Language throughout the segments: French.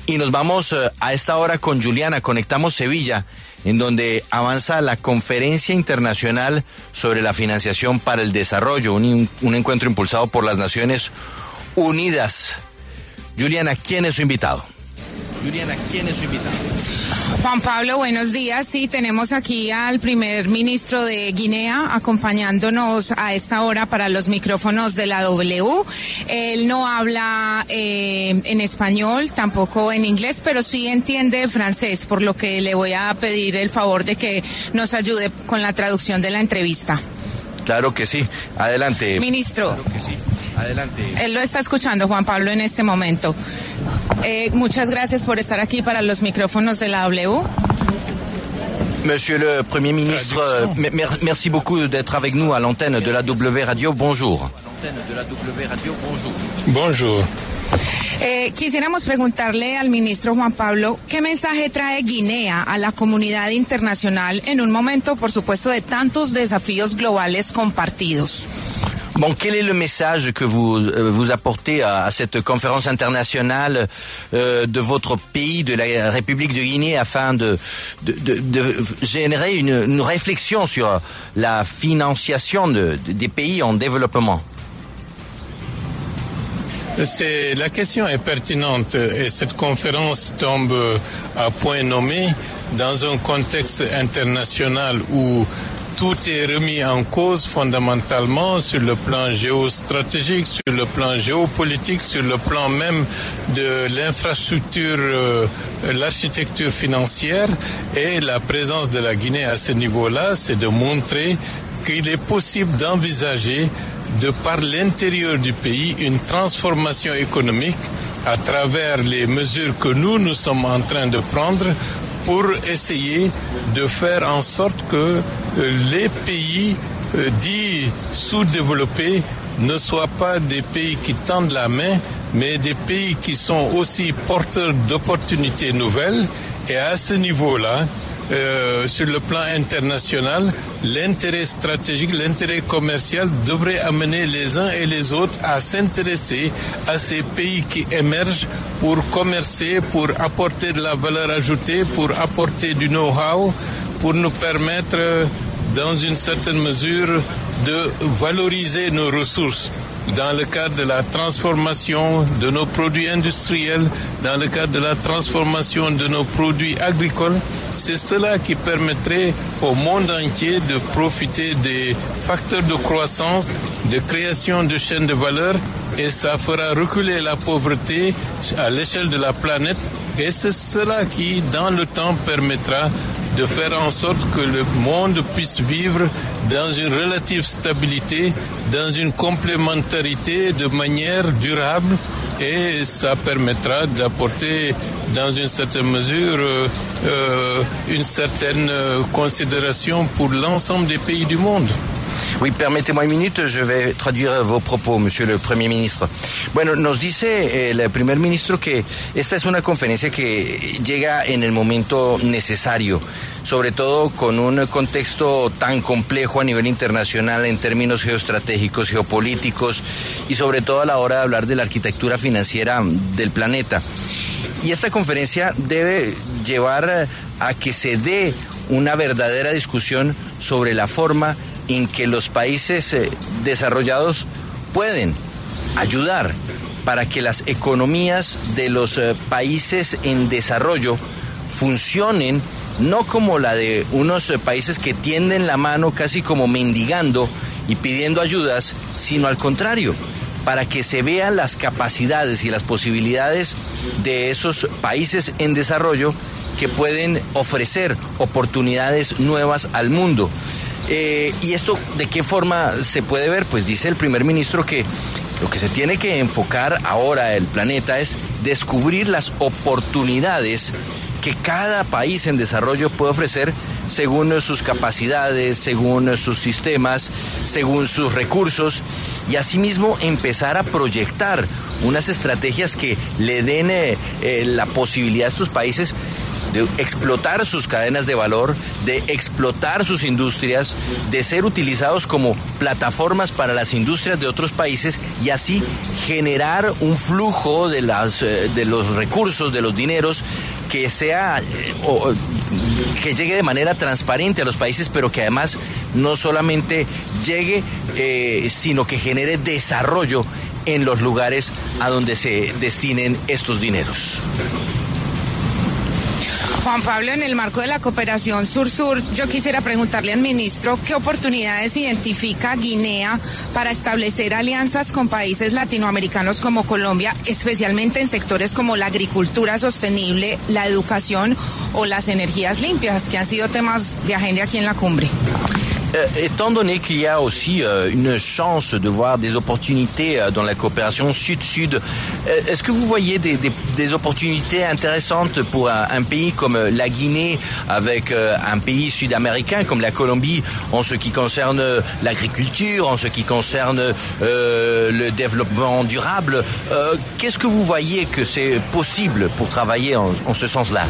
Y nos vamos a esta hora con Juliana, conectamos Sevilla, en donde avanza la Conferencia Internacional sobre la Financiación para el Desarrollo, un encuentro impulsado por las Naciones Unidas. Juliana, ¿quién es su invitado? Juan Pablo, buenos días. Sí, tenemos aquí al primer ministro de Guinea acompañándonos a esta hora para los micrófonos de la W. Él no habla en español, tampoco en inglés, pero sí entiende francés, por lo que le voy a pedir el favor de que nos ayude con la traducción de la entrevista. Claro que sí. Adelante. Ministro. Claro que sí. Adelante. Él lo está escuchando, Juan Pablo, en este momento. Muchas gracias por estar aquí para los micrófonos de la W. Monsieur le Premier ministre, merci beaucoup d'être avec nous à l'antenne de la W Radio. Bonjour. Bonjour. Quisiéramos preguntarle al ministro Juan Pablo, ¿qué mensaje trae Guinea a la comunidad internacional en un momento, por supuesto, de tantos desafíos globales compartidos? Bon, quel est le message que vous apportez à cette conférence internationale de votre pays, de la République de Guinée, afin de générer une réflexion sur la financiation des pays en développement? La question est pertinente et cette conférence tombe à point nommé dans un contexte international où tout est remis en cause fondamentalement sur le plan géostratégique, sur le plan géopolitique, sur le plan même de l'infrastructure, l'architecture financière. Et la présence de la Guinée à ce niveau-là, c'est de montrer qu'il est possible d'envisager, de par l'intérieur du pays, une transformation économique à travers les mesures que nous sommes en train de prendre pour essayer de faire en sorte que les pays dits sous-développés ne soient pas des pays qui tendent la main, mais des pays qui sont aussi porteurs d'opportunités nouvelles. Et à ce niveau-là, sur le plan international, l'intérêt stratégique, l'intérêt commercial devrait amener les uns et les autres à s'intéresser à ces pays qui émergent pour commercer, pour apporter de la valeur ajoutée, pour apporter du know-how, pour nous permettre, dans une certaine mesure, de valoriser nos ressources dans le cadre de la transformation de nos produits industriels, dans le cadre de la transformation de nos produits agricoles. C'est cela qui permettrait au monde entier de profiter des facteurs de croissance, de création de chaînes de valeur, et ça fera reculer la pauvreté à l'échelle de la planète. Et c'est cela qui, dans le temps, permettra de faire en sorte que le monde puisse vivre dans une relative stabilité, dans une complémentarité de manière durable, et ça permettra d'apporter dans une certaine mesure une certaine considération pour l'ensemble des pays du monde. Oui, permíteme un minuto, je vais traduire vos propos, monsieur le Premier Ministro. Bueno, nos dice el primer ministro que esta es una conferencia que llega en el momento necesario, sobre todo con un contexto tan complejo a nivel internacional en términos geoestratégicos, geopolíticos y sobre todo a la hora de hablar de la arquitectura financiera del planeta. Y esta conferencia debe llevar a que se dé una verdadera discusión sobre la forma en que los países desarrollados pueden ayudar para que las economías de los países en desarrollo funcionen no como la de unos países que tienden la mano casi como mendigando y pidiendo ayudas, sino al contrario, para que se vean las capacidades y las posibilidades de esos países en desarrollo que pueden ofrecer oportunidades nuevas al mundo. ¿Y esto de qué forma se puede ver? Pues dice el primer ministro que lo que se tiene que enfocar ahora el planeta es descubrir las oportunidades que cada país en desarrollo puede ofrecer según sus capacidades, según sus sistemas, según sus recursos, y asimismo empezar a proyectar unas estrategias que le den la posibilidad a estos países de explotar sus cadenas de valor, de explotar sus industrias, de ser utilizados como plataformas para las industrias de otros países y así generar un flujo de los recursos, de los dineros que sea que llegue de manera transparente a los países, pero que además no solamente llegue, sino que genere desarrollo en los lugares a donde se destinen estos dineros. Juan Pablo, en el marco de la cooperación sur-sur, yo quisiera preguntarle al ministro qué oportunidades identifica Guinea para establecer alianzas con países latinoamericanos como Colombia, especialmente en sectores como la agricultura sostenible, la educación o las energías limpias, que han sido temas de agenda aquí en la cumbre. Étant donné qu'il y a aussi une chance de voir des opportunités dans la coopération sud-sud, est-ce que vous voyez des opportunités intéressantes pour un pays comme la Guinée avec un pays sud-américain comme la Colombie en ce qui concerne l'agriculture, en ce qui concerne le développement durable? Qu'est-ce que vous voyez que c'est possible pour travailler en ce sens-là?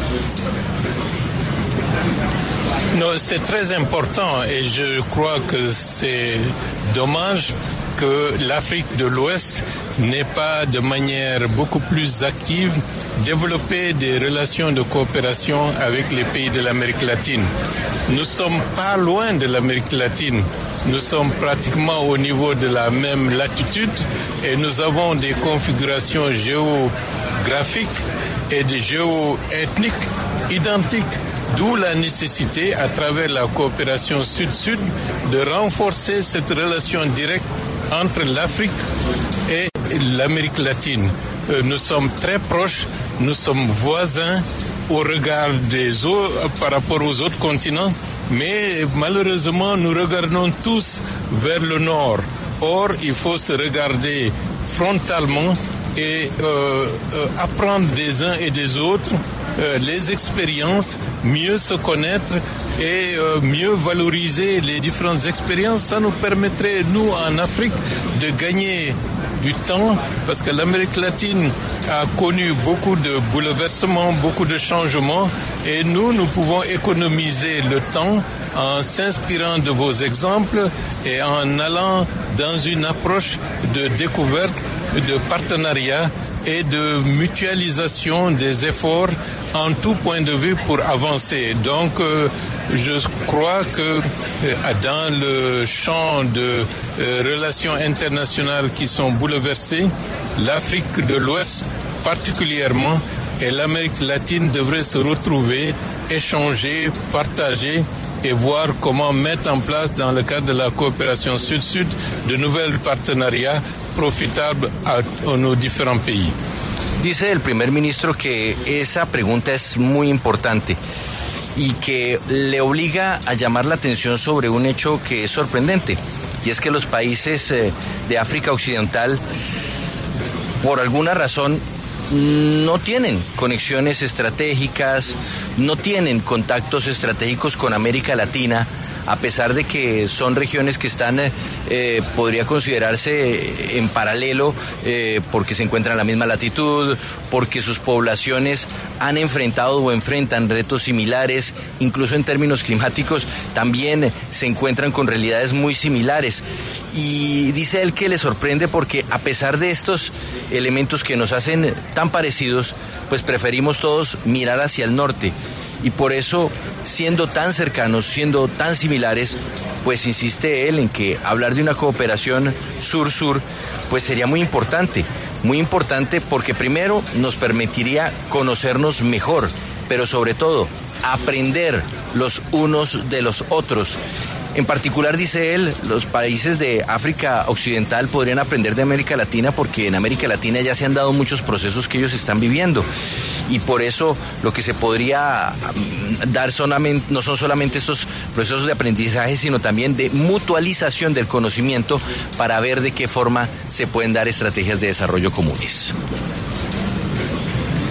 Non, c'est très important et je crois que c'est dommage que l'Afrique de l'Ouest n'ait pas de manière beaucoup plus active développé des relations de coopération avec les pays de l'Amérique latine. Nous sommes pas loin de l'Amérique latine. Nous sommes pratiquement au niveau de la même latitude et nous avons des configurations géographiques et des géoethniques identiques. D'où la nécessité, à travers la coopération sud-sud, de renforcer cette relation directe entre l'Afrique et l'Amérique latine. Nous sommes très proches, nous sommes voisins au regard des autres, par rapport aux autres continents, mais malheureusement, nous regardons tous vers le nord. Or, il faut se regarder frontalement et apprendre des uns et des autres les expériences, mieux se connaître et mieux valoriser les différentes expériences. Ça nous permettrait, nous, en Afrique, de gagner du temps parce que l'Amérique latine a connu beaucoup de bouleversements, beaucoup de changements et nous pouvons économiser le temps en s'inspirant de vos exemples et en allant dans une approche de découverte, de partenariat et de mutualisation des efforts en tout point de vue pour avancer. Donc, je crois que dans le champ de relations internationales qui sont bouleversées, l'Afrique de l'Ouest particulièrement et l'Amérique latine devraient se retrouver, échanger, partager et voir comment mettre en place dans le cadre de la coopération sud-sud de nouvelles partenariats profitables à nos différents pays. Dice el primer ministro que esa pregunta es muy importante y que le obliga a llamar la atención sobre un hecho que es sorprendente, y es que los países de África Occidental, por alguna razón, no tienen conexiones estratégicas, no tienen contactos estratégicos con América Latina, a pesar de que son regiones que están, podría considerarse en paralelo, porque se encuentran en la misma latitud, porque sus poblaciones han enfrentado o enfrentan retos similares, incluso en términos climáticos también se encuentran con realidades muy similares. Y dice él que le sorprende porque a pesar de estos elementos que nos hacen tan parecidos, pues preferimos todos mirar hacia el norte. Y por eso, siendo tan cercanos, siendo tan similares, pues insiste él en que hablar de una cooperación sur-sur, pues sería muy importante porque primero nos permitiría conocernos mejor, pero sobre todo aprender los unos de los otros. En particular, dice él, los países de África Occidental podrían aprender de América Latina porque en América Latina ya se han dado muchos procesos que ellos están viviendo. Y por eso lo que se podría dar no son solamente estos procesos de aprendizaje, sino también de mutualización del conocimiento para ver de qué forma se pueden dar estrategias de desarrollo comunes.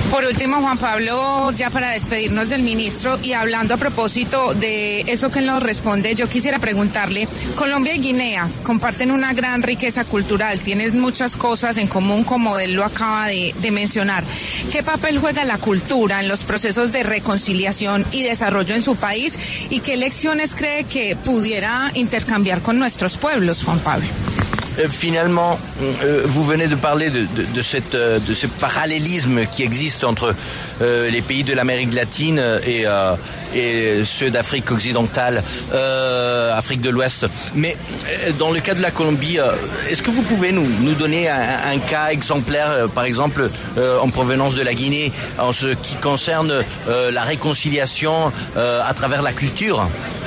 Por último, Juan Pablo, ya para despedirnos del ministro y hablando a propósito de eso que nos responde, yo quisiera preguntarle, Colombia y Guinea comparten una gran riqueza cultural, tienen muchas cosas en común como él lo acaba de mencionar. ¿Qué papel juega la cultura en los procesos de reconciliación y desarrollo en su país y qué lecciones cree que pudiera intercambiar con nuestros pueblos, Juan Pablo? Finalement, vous venez de parler de ce parallélisme qui existe entre les pays de l'Amérique latine et ceux d'Afrique occidentale, Afrique de l'Ouest. Mais dans le cas de la Colombie, est-ce que vous pouvez nous donner un cas exemplaire, par exemple, en provenance de la Guinée, en ce qui concerne la réconciliation à travers la culture?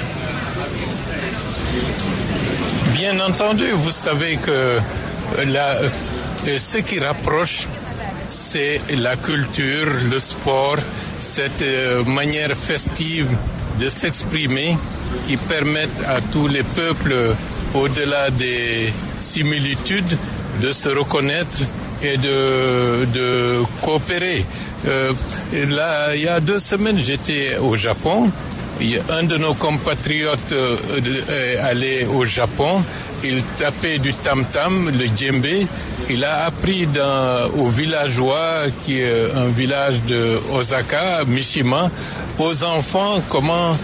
Bien entendu, vous savez que ce qui rapproche, c'est la culture, le sport, cette manière festive de s'exprimer qui permettent à tous les peuples, au-delà des similitudes, de se reconnaître et de coopérer. Là, il y a 2 semaines, j'étais au Japon. Un de nos compatriotes est allé au Japon, il tapait du tam-tam, le djembé. Il a appris au villageois, qui est un village de Osaka, Mishima, aux enfants comment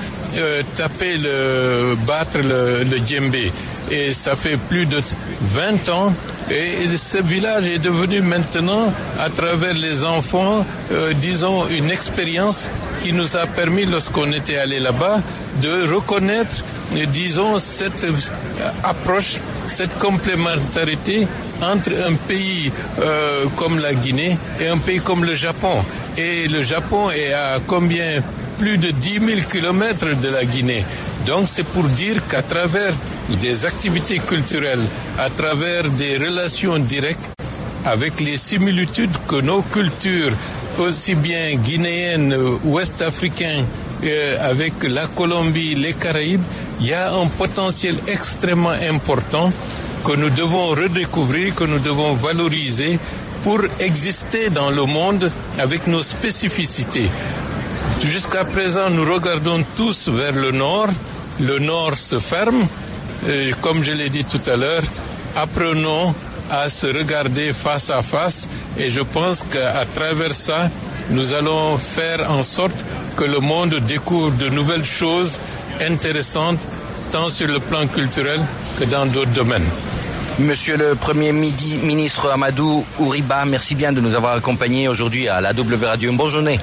battre le djembé. Et ça fait plus de 20 ans. Et ce village est devenu maintenant, à travers les enfants, disons, une expérience qui nous a permis, lorsqu'on était allé là-bas, de reconnaître, disons, cette approche, cette complémentarité entre un pays comme la Guinée et un pays comme le Japon. Et le Japon est à combien? Plus de 10 000 kilomètres de la Guinée. Donc c'est pour dire qu'à travers des activités culturelles, à travers des relations directes, avec les similitudes que nos cultures, aussi bien guinéennes, ouest-africaines, avec la Colombie, les Caraïbes, il y a un potentiel extrêmement important que nous devons redécouvrir, que nous devons valoriser pour exister dans le monde avec nos spécificités. Jusqu'à présent, nous regardons tous vers le nord. Le nord se ferme. Et comme je l'ai dit tout à l'heure, apprenons à se regarder face à face. Et je pense qu'à travers ça, nous allons faire en sorte que le monde découvre de nouvelles choses intéressantes, tant sur le plan culturel que dans d'autres domaines. Monsieur le Premier ministre Amadou Ouriba, merci bien de nous avoir accompagnés aujourd'hui à la W Radio. Une bonne journée.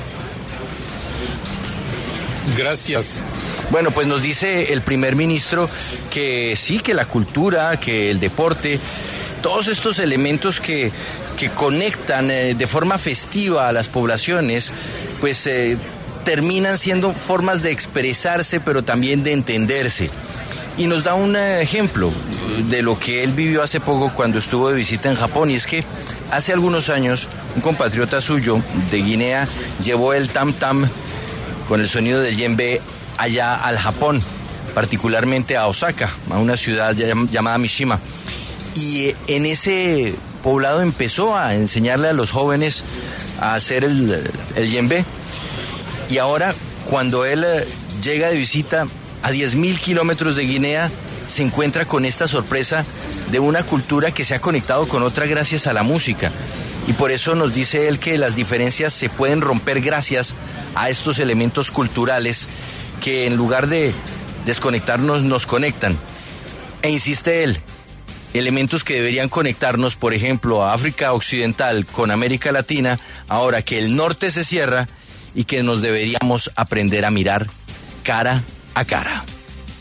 Gracias. Bueno, pues nos dice el primer ministro que sí, que la cultura, que el deporte, todos estos elementos que conectan de forma festiva a las poblaciones, pues terminan siendo formas de expresarse, pero también de entenderse. Y nos da un ejemplo de lo que él vivió hace poco cuando estuvo de visita en Japón, y es que hace algunos años un compatriota suyo de Guinea llevó el tam-tam con el sonido del djembe allá al Japón, particularmente a Osaka, a una ciudad llamada Mishima. Y en ese poblado empezó a enseñarle a los jóvenes a hacer el djembe. Y ahora, cuando él llega de visita a 10.000 kilómetros de Guinea, se encuentra con esta sorpresa de una cultura que se ha conectado con otra gracias a la música. Y por eso nos dice él que las diferencias se pueden romper gracias a estos elementos culturales que en lugar de desconectarnos nos conectan. E insiste él, elementos que deberían conectarnos, por ejemplo, a África Occidental con América Latina, ahora que el norte se cierra y que nos deberíamos aprender a mirar cara a cara.